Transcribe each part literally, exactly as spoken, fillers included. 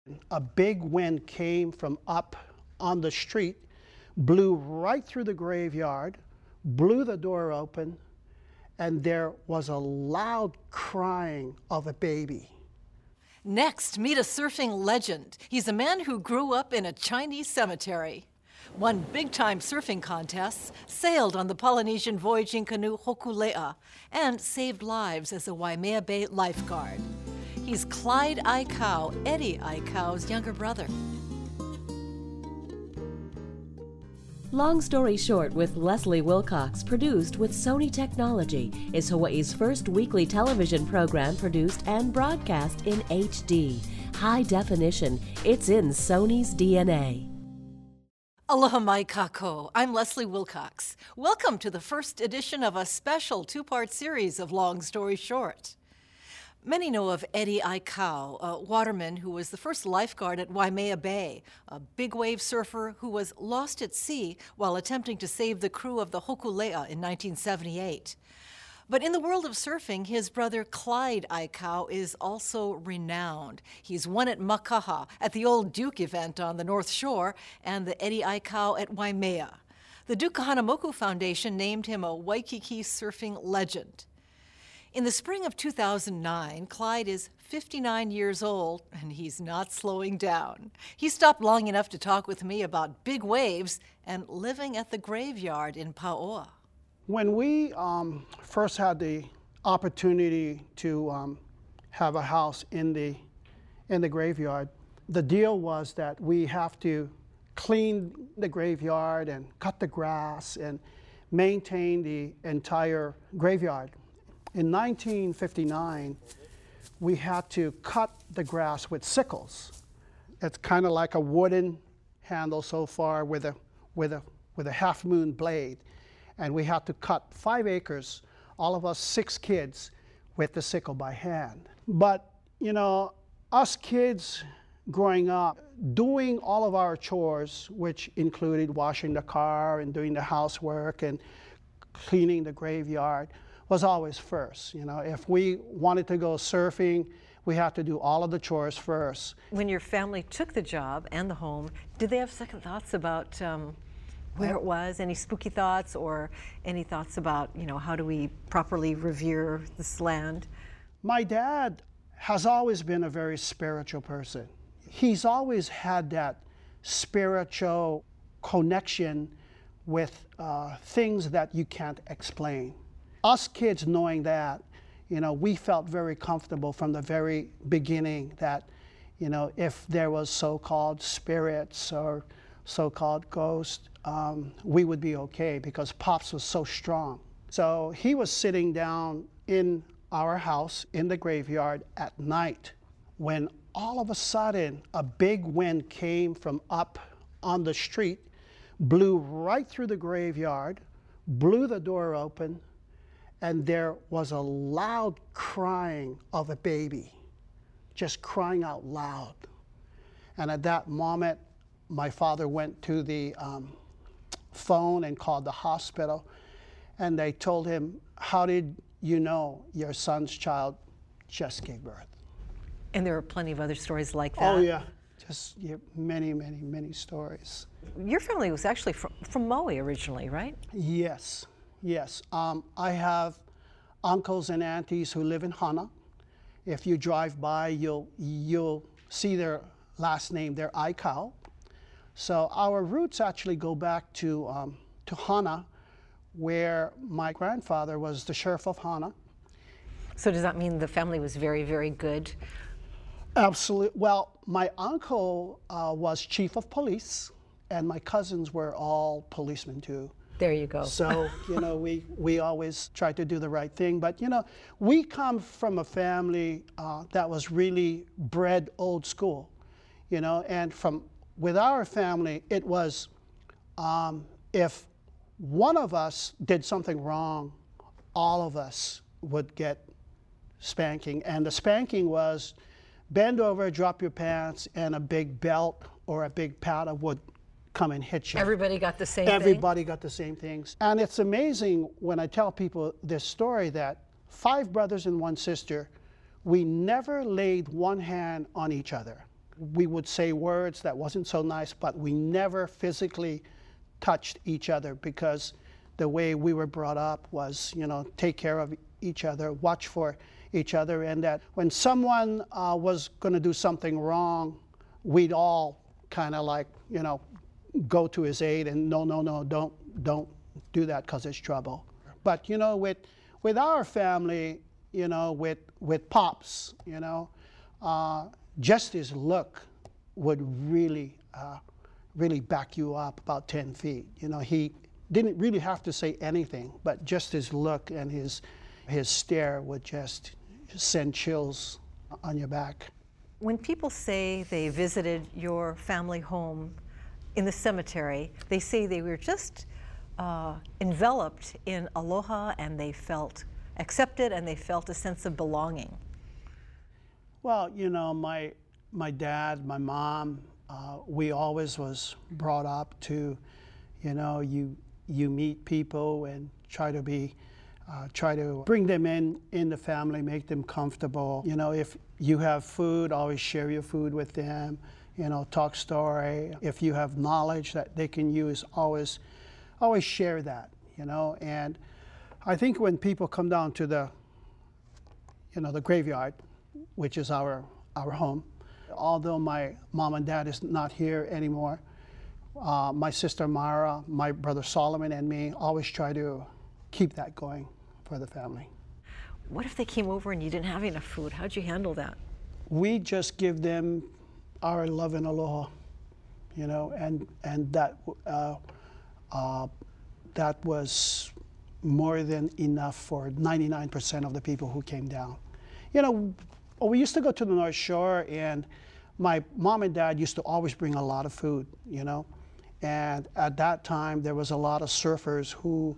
A big wind came from up on the street, blew right through the graveyard, blew the door open, and there was a loud crying of a baby. Next, meet a surfing legend. He's a man who grew up in a Chinese cemetery, won big-time surfing contests, sailed on the Polynesian voyaging canoe Hokulea, and saved lives as a Waimea Bay lifeguard. He's Clyde Aikau, Eddie Aikau's younger brother. Long Story Short with Leslie Wilcox, produced with Sony Technology, is Hawaii's first weekly television program produced and broadcast in H D. High definition, it's in Sony's D N A. Aloha mai kako. I'm Leslie Wilcox. Welcome to the first edition of a special two-part series of Long Story Short. Many know of Eddie Aikau, a waterman who was the first lifeguard at Waimea Bay, a big wave surfer who was lost at sea while attempting to save the crew of the Hokulea in nineteen seventy-eight. But in the world of surfing, his brother Clyde Aikau is also renowned. He's won at Makaha, at the Old Duke event on the North Shore, and the Eddie Aikau at Waimea. The Duke Kahanamoku Foundation named him a Waikiki surfing legend. In the spring of two thousand nine, Clyde is fifty-nine years old, and he's not slowing down. He stopped long enough to talk with me about big waves and living at the graveyard in Paoa. When we um, first had the opportunity to um, have a house in the, in the graveyard, the deal was that we have to clean the graveyard and cut the grass and maintain the entire graveyard. In nineteen fifty-nine, we had to cut the grass with sickles. It's kind of like a wooden handle so far with a, with a, with a half-moon blade. And we had to cut five acres, all of us six kids, with the sickle by hand. But, you know, us kids growing up, doing all of our chores, which included washing the car and doing the housework and cleaning the graveyard, was always first. You know, if we wanted to go surfing, we had to do all of the chores first. When your family took the job and the home, did they have second thoughts about um, where it was? Any spooky thoughts, or any thoughts about, you know, how do we properly revere this land? My dad has always been a very spiritual person. He's always had that spiritual connection with uh, things that you can't explain. Us kids knowing that, you know, we felt very comfortable from the very beginning that, you know, if there was so-called spirits or so-called ghosts, um, we would be okay because Pops was so strong. So he was sitting down in our house in the graveyard at night when all of a sudden a big wind came from up on the street, blew right through the graveyard, blew the door open, and there was a loud crying of a baby, just crying out loud. And at that moment, my father went to the um, phone and called the hospital, and they told him, "How did you know your son's child just gave birth?" And there are plenty of other stories like that. Oh yeah, just yeah, many, many, many stories. Your family was actually from, from Maui originally, right? Yes. Yes, um, I have uncles and aunties who live in Hana. If you drive by, you'll, you'll see their last name, they're Aikau. So our roots actually go back to, um, to Hana, where my grandfather was the sheriff of Hana. So does that mean the family was very, very good? Absolutely. Well, my uncle uh, was chief of police, and my cousins were all policemen too. There you go. So, you know, we, we always try to do the right thing. But, you know, we come from a family uh, that was really bred old school, you know, and from with our family, it was um, if one of us did something wrong, all of us would get spanking. And the spanking was bend over, drop your pants, and a big belt or a big paddle would come and hit you. Everybody got the same Everybody thing? got the same things. And it's amazing when I tell people this story that five brothers and one sister, we never laid one hand on each other. We would say words that wasn't so nice, but we never physically touched each other because the way we were brought up was, you know, take care of each other, watch for each other, and that when someone uh, was going to do something wrong, we'd all kind of like, you know, go to his aid and no, no, no, don't, don't do that because it's trouble. But, you know, with, with our family, you know, with, with Pops, you know, uh, just his look would really, uh, really back you up about ten feet. You know, he didn't really have to say anything, but just his look and his, his stare would just send chills on your back. When people say they visited your family home in the cemetery, they say they were just uh, enveloped in aloha and they felt accepted and they felt a sense of belonging. Well, you know, my, my dad, my mom, uh, we always was brought up to, you know, you, you meet people and try to be, uh, try to bring them in, in the family, make them comfortable. You know, if you have food, always share your food with them, you know, talk story. If you have knowledge that they can use, always, always share that, you know. And I think when people come down to the, you know, the graveyard, which is our, our home, although my mom and dad is not here anymore, uh, my sister Mara, my brother Solomon, and me always try to keep that going for the family. What if they came over and you didn't have enough food? How'd you handle that? We just give them our love and aloha, you know, and, and that, uh, uh, that was more than enough for ninety-nine percent of the people who came down. You know, we used to go to the North Shore, and my mom and dad used to always bring a lot of food, you know. And at that time, there was a lot of surfers who,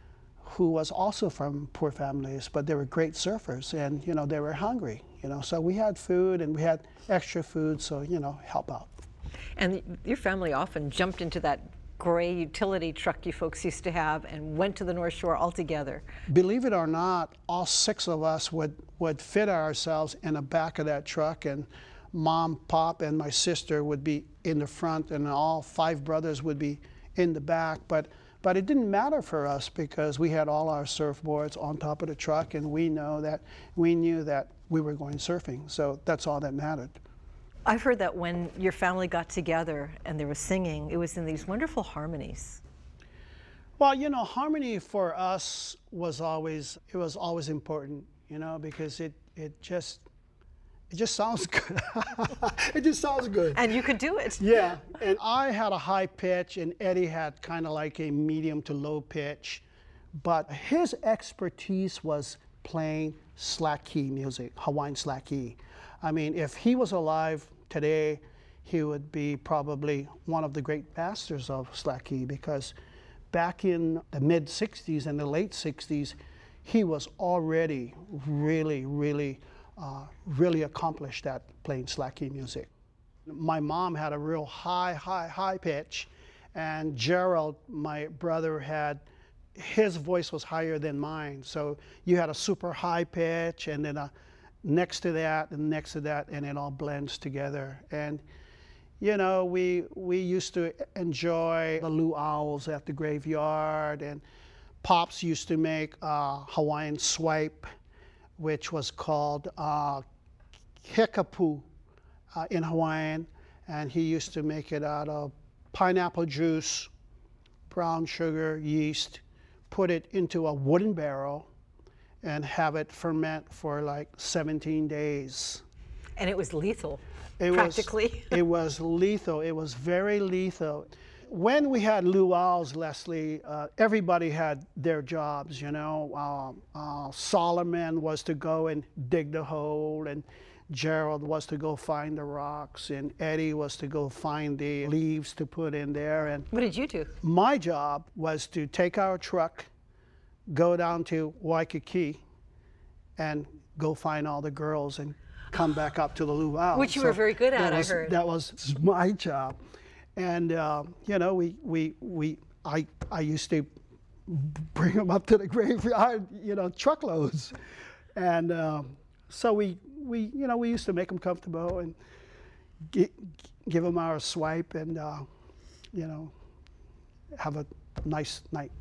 who was also from poor families, but they were great surfers, and, you know, they were hungry, you know. So we had food, and we had extra food, so, you know, help out. And your family often jumped into that gray utility truck you folks used to have and went to the North Shore altogether. Believe it or not, all six of us would, would fit ourselves in the back of that truck, and Mom, Pop, and my sister would be in the front, and all five brothers would be in the back. But, but it didn't matter for us because we had all our surfboards on top of the truck, and we know that we knew that we were going surfing, so that's all that mattered. I've heard that when your family got together and they were singing, it was in these wonderful harmonies. Well, you know, harmony for us was always, it was always important, you know, because it, it just, it just sounds good. It just sounds good. And you could do it. Yeah, and I had a high pitch and Eddie had kind of like a medium to low pitch, but his expertise was playing slack key music, Hawaiian slack key. I mean, if he was alive today, he would be probably one of the great masters of slack key, because back in the mid sixties and the late sixties, he was already really, really, uh, really accomplished at playing slack key music. My mom had a real high, high, high pitch, and Gerald, my brother, had, his voice was higher than mine. So you had a super high pitch, and then a next to that, and next to that, and it all blends together. And you know, we we used to enjoy the luau's at the graveyard, and Pops used to make uh, Hawaiian swipe, which was called uh, hikapu uh, in Hawaiian, and he used to make it out of pineapple juice, brown sugar, yeast, put it into a wooden barrel, and have it ferment for like seventeen days. And it was lethal, it practically. Was, it was lethal. It was very lethal. When we had luau's, Leslie, uh, everybody had their jobs, you know. Uh, uh, Solomon was to go and dig the hole, and Gerald was to go find the rocks, and Eddie was to go find the leaves to put in there. And what did you do? My job was to take our truck, go down to Waikiki, and go find all the girls and come back up to the luau. Which you so were very good at, was, I heard. That was my job. And, uh, you know, we, we, we, I, I used to bring them up to the graveyard, you know, truckloads. And um, so we, we, you know, we used to make them comfortable. And, gi- give them our swipe and, uh, you know, have a nice night.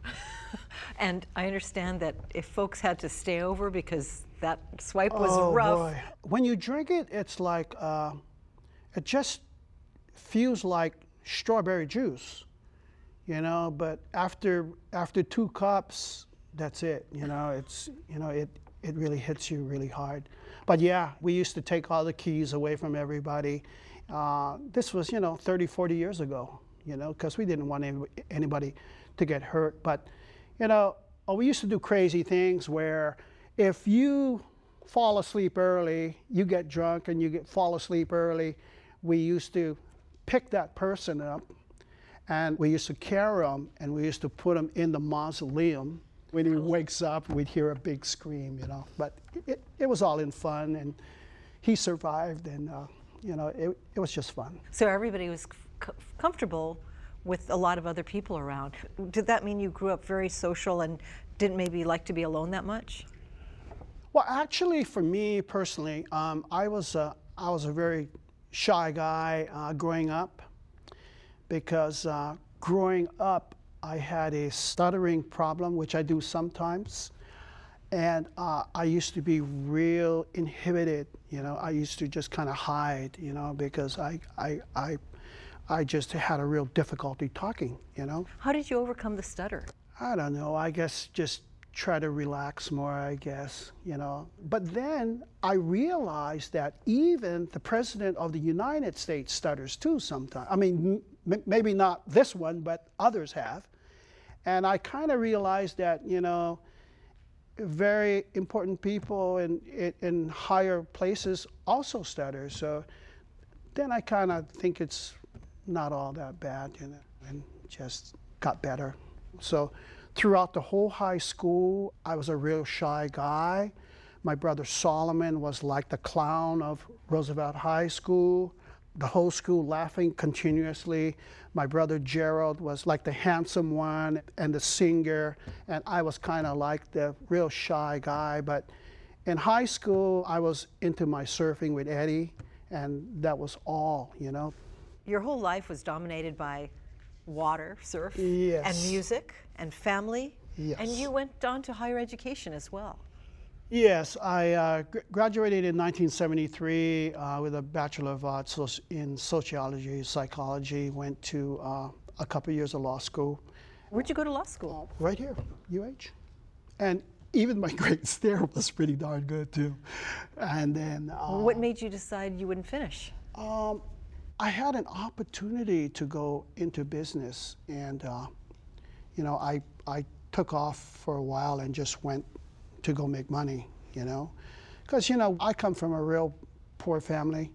And I understand that if folks had to stay over because that swipe was Oh, rough. boy. When you drink it, it's like, uh, it just feels like strawberry juice, you know, but after after two cups, that's it, you know, it's, you know, it, it really hits you really hard. But yeah, we used to take all the keys away from everybody. Uh, this was, you know, thirty, forty years ago, you know, because we didn't want any, anybody to get hurt. But, you know, oh, we used to do crazy things where if you fall asleep early, you get drunk and you get fall asleep early, we used to pick that person up and we used to carry him and we used to put him in the mausoleum. When he wakes up, we'd hear a big scream, you know. But it, it was all in fun, and he survived, and, uh, you know, it, it was just fun. So everybody was c- comfortable with a lot of other people around. Did that mean you grew up very social and didn't maybe like to be alone that much? Well, actually, for me personally, um, I was a, I was a very shy guy uh, growing up, because uh, growing up, I had a stuttering problem, which I do sometimes, and uh, I used to be real inhibited. You know, I used to just kind of hide, you know, because I, I, I, I just had a real difficulty talking. You know. How did you overcome the stutter? I don't know. I guess just try to relax more, I guess, you know. But then I realized that even the President of the United States stutters too sometimes. I mean, m maybe not this one, but others have. And I kind of realized that, you know, very important people in, in, in higher places also stutter. So then I kind of think it's not all that bad, you know, and just got better. So throughout the whole high school, I was a real shy guy. My brother Solomon was like the clown of Roosevelt High School. The whole school laughing continuously. My brother Gerald was like the handsome one and the singer, and I was kind of like the real shy guy. But in high school, I was into my surfing with Eddie, and that was all, you know. Your whole life was dominated by water, surf, Yes. and music, and family. Yes. And you went on to higher education as well. Yes, I uh, gr graduated in nineteen seventy-three uh, with a Bachelor of Arts soci in Sociology, Psychology, went to uh, a couple years of law school. Where'd you go to law school? Right here, U H. And even my grades there was pretty darn good too. And then... Uh, What made you decide you wouldn't finish? Um, I had an opportunity to go into business, and uh, you know, I, I took off for a while and just went to go make money, you know? Because, you know, I come from a real poor family,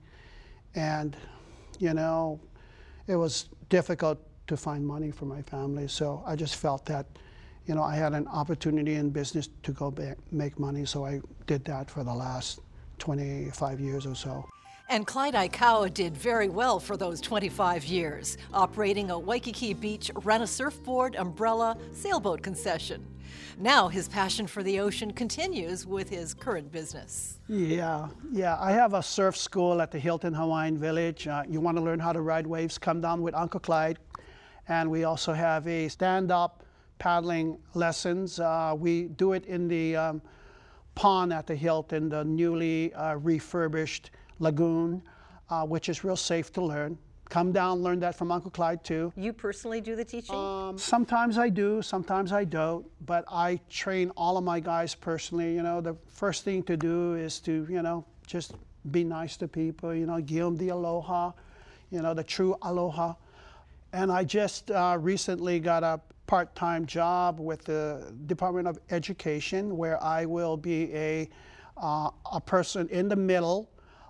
and, you know, it was difficult to find money for my family, so I just felt that, you know, I had an opportunity in business to go back, make money, so I did that for the last twenty-five years or so. And Clyde Aikawa did very well for those twenty-five years, operating a Waikiki Beach rent-a-surfboard, umbrella, sailboat concession. Now his passion for the ocean continues with his current business. Yeah, yeah. I have a surf school at the Hilton Hawaiian Village. Uh, you want to learn how to ride waves, come down with Uncle Clyde. And we also have a stand-up paddling lessons. Uh, we do it in the um, pond at the Hilton, the newly uh, refurbished lagoon, uh, which is real safe to learn. Come down, learn that from Uncle Clyde too. You personally do the teaching? Um, sometimes I do, sometimes I don't, but I train all of my guys personally. You know, the first thing to do is to, you know, just be nice to people, you know, give them the aloha, you know, the true aloha. And I just uh, recently got a part-time job with the Department of Education, where I will be a, uh, a person in the middle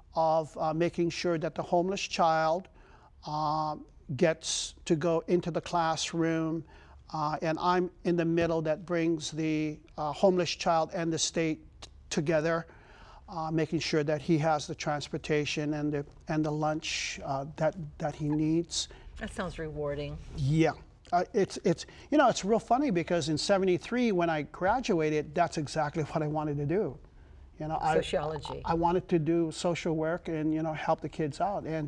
of uh, making sure that the homeless child uh, gets to go into the classroom, uh, and I'm in the middle that brings the uh, homeless child and the state together, uh, making sure that he has the transportation and the, and the lunch uh, that, that he needs. That sounds rewarding. Yeah. Uh, it's, it's, you know, it's real funny because in seventy-three when I graduated, that's exactly what I wanted to do. You know, Sociology. I, I wanted to do social work and, you know, help the kids out. And,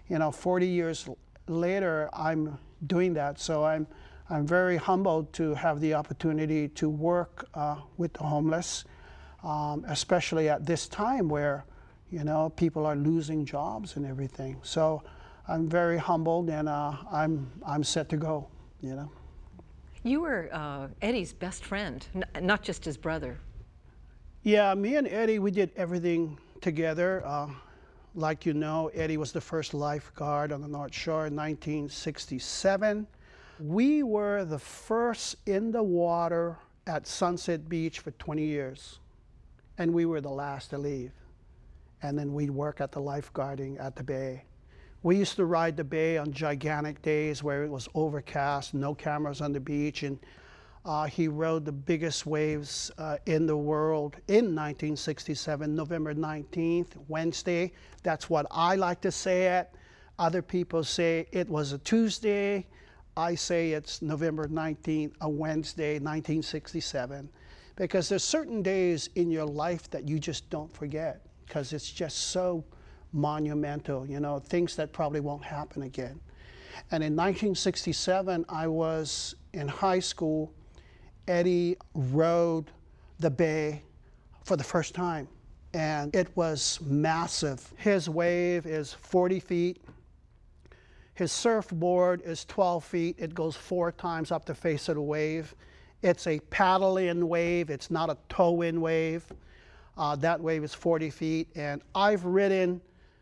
you know, forty years later, I'm doing that. So I'm, I'm very humbled to have the opportunity to work uh, with the homeless, um, especially at this time where, you know, people are losing jobs and everything. So I'm very humbled, and uh, I'm, I'm set to go, you know. You were uh, Eddie's best friend, n not just his brother. Yeah, me and Eddie, we did everything together. Uh, like you know, Eddie was the first lifeguard on the North Shore in nineteen sixty-seven. We were the first in the water at Sunset Beach for twenty years, and we were the last to leave. And then we'd work at the lifeguarding at the bay. We used to ride the bay on gigantic days where it was overcast, no cameras on the beach, and uh, he rode the biggest waves uh, in the world in nineteen sixty-seven, November nineteenth, Wednesday. That's what I like to say it. Other people say it was a Tuesday. I say it's November nineteenth, a Wednesday, nineteen sixty-seven, because there's certain days in your life that you just don't forget, because it's just so monumental, you know, things that probably won't happen again. And in nineteen sixty-seven, I was in high school. Eddie rode the bay for the first time, and it was massive. His wave is forty feet. His surfboard is twelve feet. It goes four times up the face of the wave. It's a paddle-in wave. It's not a tow-in wave. Uh, that wave is forty feet, and I've ridden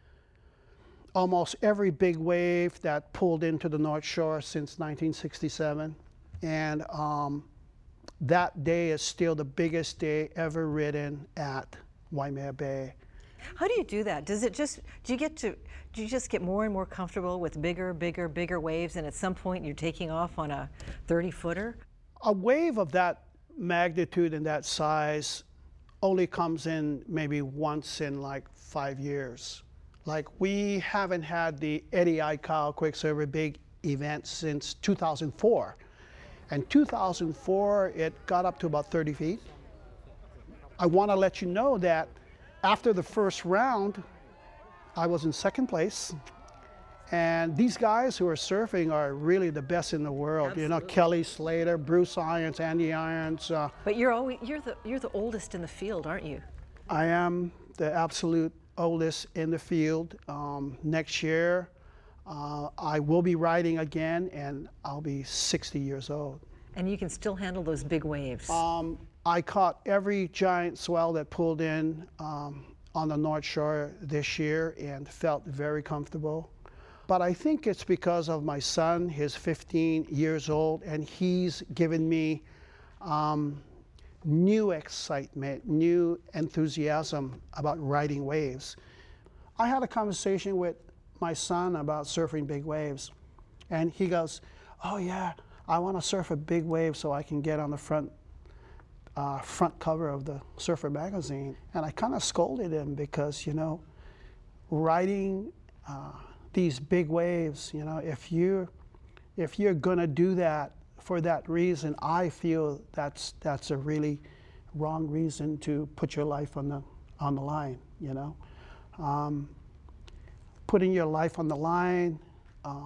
almost every big wave that pulled into the North Shore since nineteen sixty-seven, and um, that day is still the biggest day ever ridden at Waimea Bay. How do you do that? Does it just, do you get to, do you just get more and more comfortable with bigger, bigger, bigger waves, and at some point you're taking off on a thirty footer? A wave of that magnitude and that size only comes in maybe once in like five years. Like, we haven't had the Eddie Aikau Quicksilver big event since two thousand four. And two thousand four, it got up to about thirty feet. I want to let you know that after the first round, I was in second place. And these guys who are surfing are really the best in the world. Absolutely. You know, Kelly Slater, Bruce Irons, Andy Irons. Uh, but you're always, you're the you're the oldest in the field, aren't you? I am the absolute oldest in the field. Um, next year, uh, I will be riding again, and I'll be sixty years old. And you can still handle those big waves. Um, I caught every giant swell that pulled in um, on the North Shore this year and felt very comfortable. But I think it's because of my son. He's fifteen years old, and he's given me um, new excitement, new enthusiasm about riding waves. I had a conversation with my son about surfing big waves, and he goes, "Oh yeah, I want to surf a big wave so I can get on the front uh, front cover of the Surfer magazine." And I kind of scolded him because, you know, riding uh, these big waves, you know, if you if you're gonna do that for that reason, I feel that's that's a really wrong reason to put your life on the on the line. You know, um, putting your life on the line uh,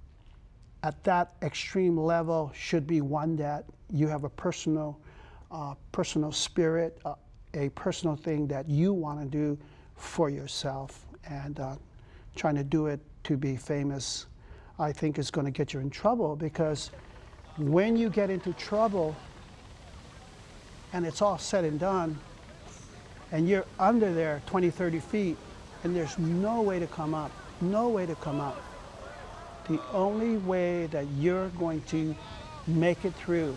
at that extreme level should be one that you have a personal uh, personal spirit, uh, a personal thing that you want to do for yourself, and uh, trying to do it to be famous, I think, is going to get you in trouble, because when you get into trouble and it's all said and done and you're under there twenty, thirty feet and there's no way to come up, no way to come up, the only way that you're going to make it through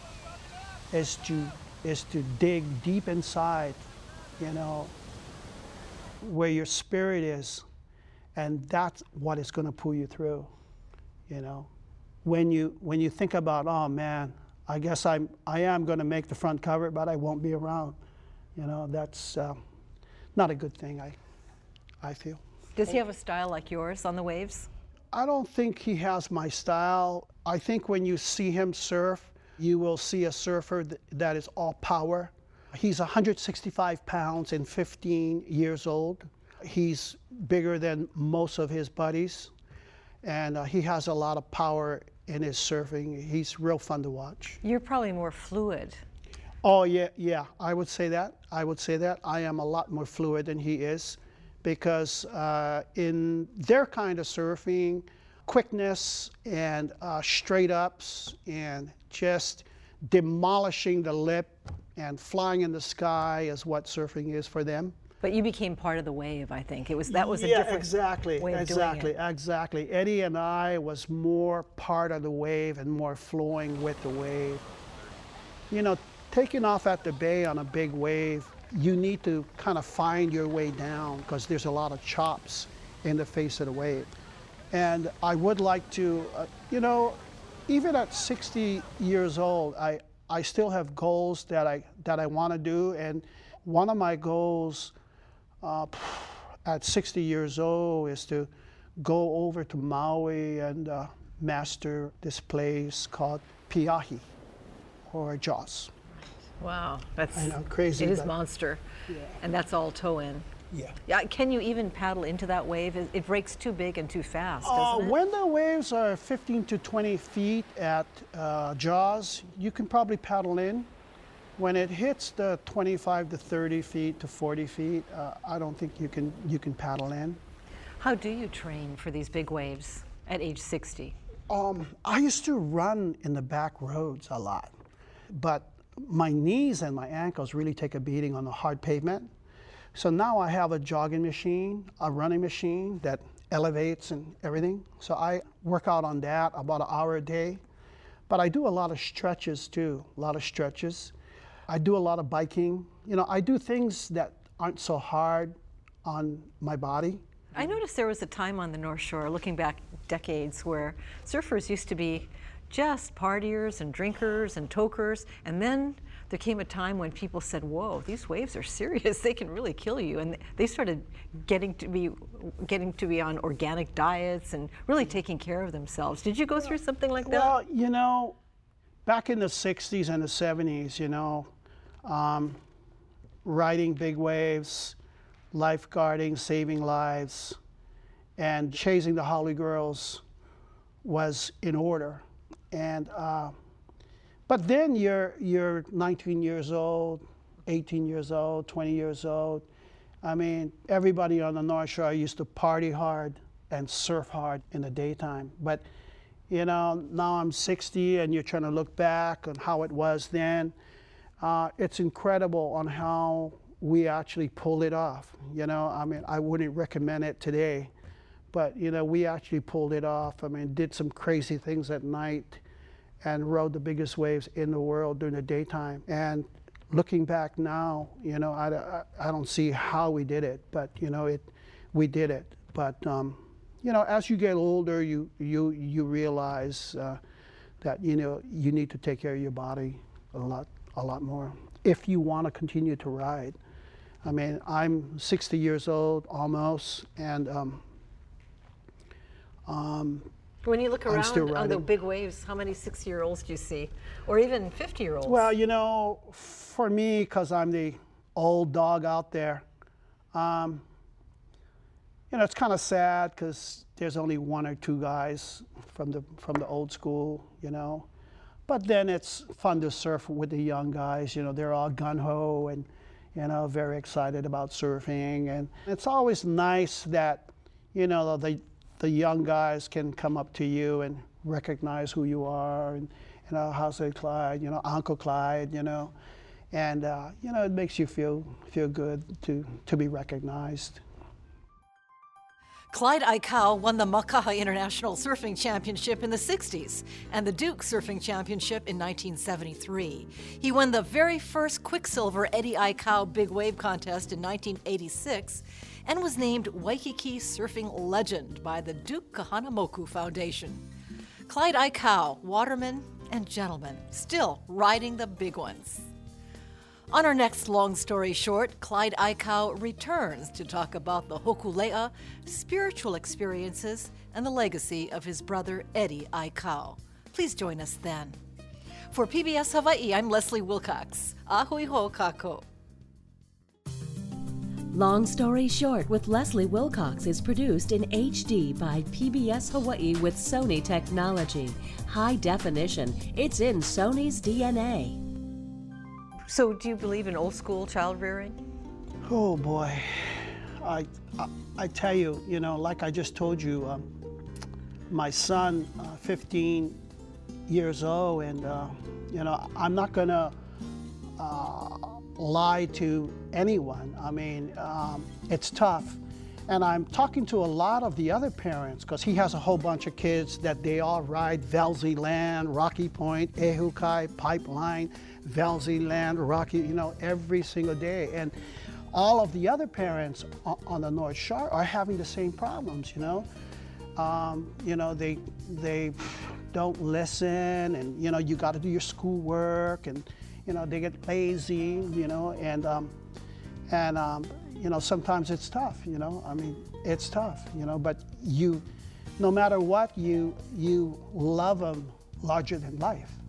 is to is to dig deep inside, you know, where your spirit is. And that's what is going to pull you through, you know. When you when you think about, oh man, I guess I'm I am going to make the front cover, but I won't be around, you know, that's uh, not a good thing. I I feel. Does he have a style like yours on the waves? I don't think he has my style. I think when you see him surf, you will see a surfer th that is all power. He's one hundred sixty-five pounds and fifteen years old. He's bigger than most of his buddies, and uh, he has a lot of power in his surfing. He's real fun to watch. You're probably more fluid. Oh, yeah, yeah, I would say that. I would say that. I am a lot more fluid than he is, because uh, in their kind of surfing, quickness and uh, straight ups and just demolishing the lip and flying in the sky is what surfing is for them. But you became part of the wave, I think. It was that was a yeah, different exactly, way of exactly, doing it. exactly. Eddie and I was more part of the wave and more flowing with the wave. You know, taking off at the bay on a big wave, you need to kind of find your way down because there's a lot of chops in the face of the wave. And I would like to, uh, you know, even at sixty years old, I, I still have goals that I, that I want to do. And one of my goals uh, at sixty years old is to go over to Maui and uh, master this place called Piahi, or Jaws. Wow, that's I know, crazy, It is but- monster, Yeah. and that's all toe in. Yeah. Yeah, can you even paddle into that wave? It, it breaks too big and too fast, Uh, doesn't it? when the waves are fifteen to twenty feet at uh, Jaws, you can probably paddle in. When it hits the twenty-five to thirty feet to forty feet, uh, I don't think you can you can paddle in. How do you train for these big waves at age sixty? Um, I used to run in the back roads a lot, but my knees and my ankles really take a beating on the hard pavement. So now I have a jogging machine, a running machine that elevates and everything. So I work out on that about an hour a day. But I do a lot of stretches too, a lot of stretches. I do a lot of biking. You know, I do things that aren't so hard on my body. I noticed there was a time on the North Shore, looking back decades, where surfers used to be just partiers and drinkers and tokers, and then there came a time when people said, whoa, these waves are serious, they can really kill you, and they started getting to be getting to be on organic diets and really taking care of themselves. Did you go through something like that? Well, you know, back in the sixties and the seventies, you know, um, riding big waves, lifeguarding, saving lives, and chasing the Holly girls was in order. And uh, but then you're you're nineteen years old, eighteen years old, twenty years old. I mean, everybody on the North Shore used to party hard and surf hard in the daytime. But you know, now I'm sixty, and you're trying to look back on how it was then. Uh, it's incredible on how we actually pulled it off. You know, I mean, I wouldn't recommend it today, but you know, we actually pulled it off. I mean, did some crazy things at night and rode the biggest waves in the world during the daytime. And looking back now, you know, I, I, I don't see how we did it, but you know, it, we did it. But um, you know, as you get older, you you you realize uh, that you know you need to take care of your body a lot a lot more if you want to continue to ride. I mean, I'm sixty years old almost, and um, um, When you look I'm around still on the riding. big waves, how many sixty-year-olds do you see? Or even fifty-year-olds? well, you know, for me, because I'm the old dog out there, um, you know, it's kind of sad because there's only one or two guys from the from the old school, you know. But then it's fun to surf with the young guys. You know, they're all gung-ho and, you know, very excited about surfing. And it's always nice that, you know, the the young guys can come up to you and recognize who you are, and, you know, how's it, Clyde, you know, Uncle Clyde, you know. And, uh, you know, it makes you feel feel good to, to be recognized. Clyde Aikau won the Makaha International Surfing Championship in the sixties and the Duke Surfing Championship in nineteen seventy-three. He won the very first Quicksilver Eddie Aikau Big Wave Contest in nineteen eighty-six and was named Waikiki Surfing Legend by the Duke Kahanamoku Foundation. Clyde Aikau, waterman and gentleman, still riding the big ones. On our next long story short, Clyde Aikau returns to talk about the Hokulea, spiritual experiences, and the legacy of his brother Eddie Aikau. Please join us then. For P B S Hawaii, I'm Leslie Wilcox. Ahui ho kako. Long Story Short with Leslie Wilcox is produced in H D by P B S Hawaii with Sony Technology. High definition. It's in Sony's D N A. So do you believe in old school child rearing? Oh boy, I, I, I tell you, you know, like I just told you, um, my son, uh, fifteen years old, and uh, you know, I'm not gonna uh, lie to anyone. I mean, um, it's tough. And I'm talking to a lot of the other parents, because he has a whole bunch of kids that they all ride Velzy Land, Rocky Point, Ehukai, Pipeline, Velzy Land, Rocky, you know, every single day. And all of the other parents on the North Shore are having the same problems, you know. Um, you know, they, they don't listen, and, you know, you got to do your schoolwork, and, you know, they get lazy, you know, and, um, and um, you know, sometimes it's tough, you know, I mean, it's tough, you know, but you, no matter what, you, you love them larger than life.